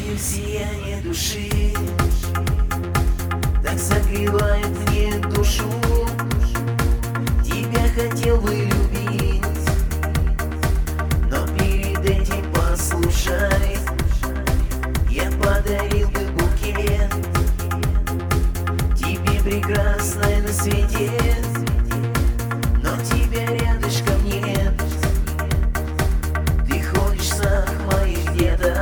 Твое сияние души так согревает мне душу. Тебя хотел бы любить, но перед этим послушай, я подарил бы букет тебе прекрасной на свете, но тебя рядышком нет. Ты ходишь в снах моих где-то,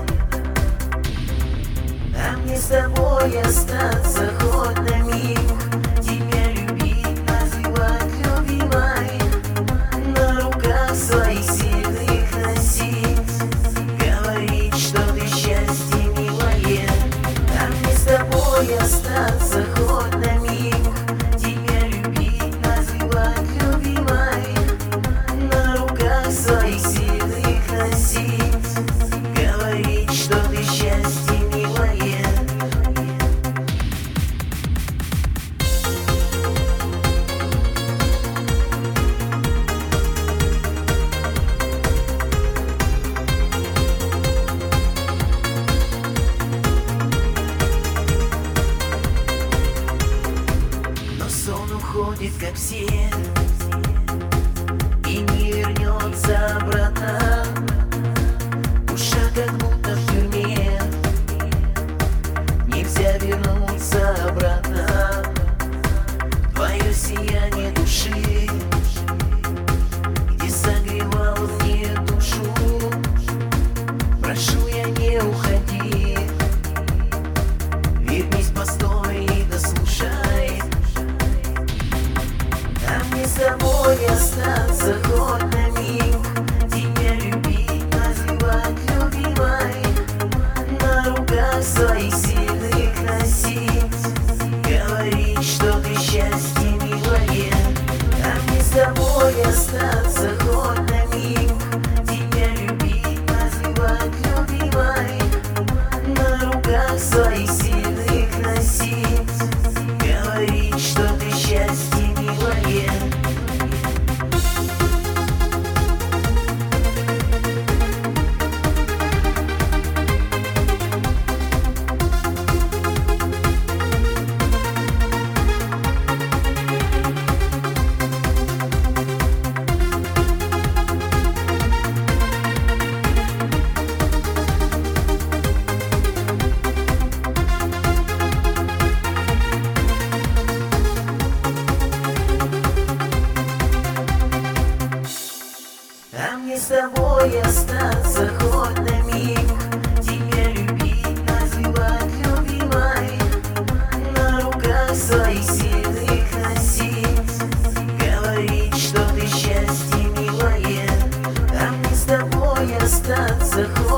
а мне с тобой остаться хоть на миг. Тебя любить, называть любимой, на руках своих сильных носить, говорить, что ты счастье милое, а мне с тобой остаться хоть на миг. Тебя любить, называть любимой, на руках своих сильных носить, говорить, что ты счастье милое. Сон уходит, как все, и не вернется обратно. Душа как будто в тюрьме, нельзя вернуться обратно. Твое сияние души, где согревало мне душу, прошу, я не уходи, вернись, постой и дослушай. А мне с тобой остаться хоть на миг. Тебя любить, называть любимой, на руках своих сильных носить, говорить, что ты счастье милое. А мне с тобой остаться хоть на миг. Тебя любить, называть любимой, на руках своих сильных носить, говорить, что ты счастье милое. А мне с тобой остаться хоть на миг. Тебя любить, называть любимой, на руках своих сильных носить, говорить, что ты счастье милое. А мне с тобой остаться хоть